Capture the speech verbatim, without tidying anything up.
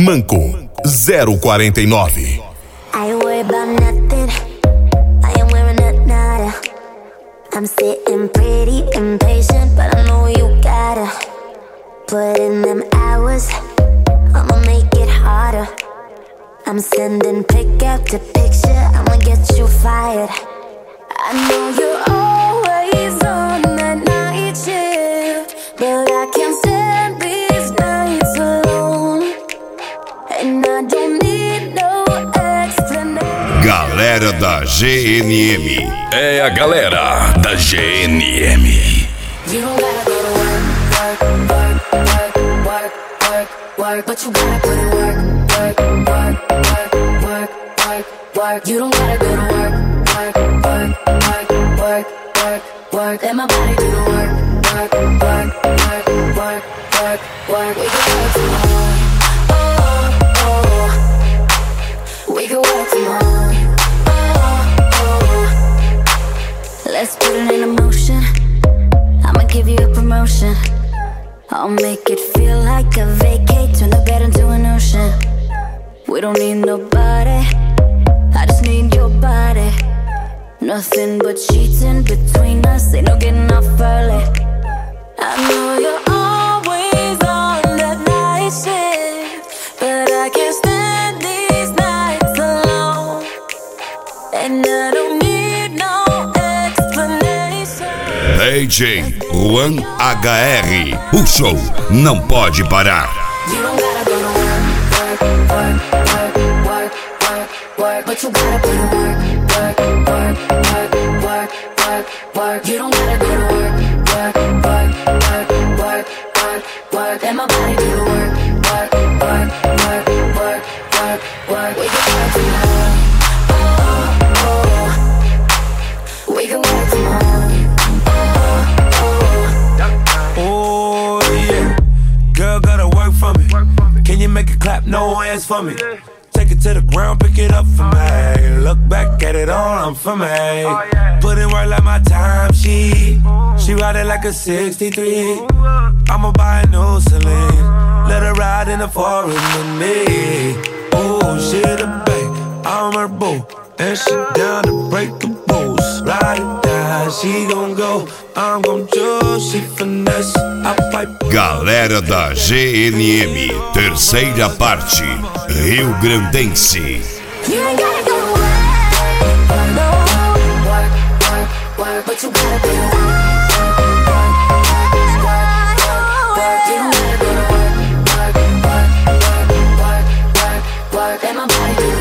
Manco zero quarenta e nove. I ain't worried about nothing. I ain't wearing a nada. I'm sitting pretty impatient, but I know you gotta put in them hours. I'ma make it harder. I'm sending pick after picture. I'ma get you fired. I know you're always on that night shift, but I can't stand these nights alone. And I don't need no explanation. Galera da G N M. É a galera da G N M. You don't gotta go to work, work, work, work, work, work, work, but you gotta put in work, work, work, work, work, work, work. You don't gotta go to work, work, work, work, work, work, work. Let my body do the work, work, work, work, work, work, work. We can work from home, oh, oh. We can work from home, oh, oh. Let's put it in motion. I'ma give you a promotion. I'll make it feel like a vacate. Turn the bed into an ocean. We don't need nobody, I just need your body. Nothing but sheets in between us. Ain't no getting off early. I know you're always on that night shift, but I can't stand these nights alone. And I don't need no explanation. D J Juan H R. O show não pode parar. You don't gotta go to work, work, work, work, work, work, work, but you gotta put in work, work, work, work, work, work, work. You don't gotta go to work, work, work, work, work, work, work. Let my body do the work, work, work, work, work, work, work. We can work from home, oh, oh. We can work from home, oh, oh. Oh yeah, girl gotta work for me. Can you make it clap? No hands for me. Take it to the ground, pick it up for me. Look back at it all, I'm for me. Put in work like my time, she She ride it like a sixty-three. I'ma buy a new Celine. Let her ride in the forest with me. Oh, she the babe, I'm her boo, and she down to break the rules. Ride it down, she gon' go, I'm gon' choose, she finesse, I pipe. Galera da G N M, terceira parte, Rio Grandense. You ain't gotta go to work, no, work, work, work, but you gotta put in work, work, work, work, work. You don't gotta go to work, work, work, work, work, work, work. Let my body do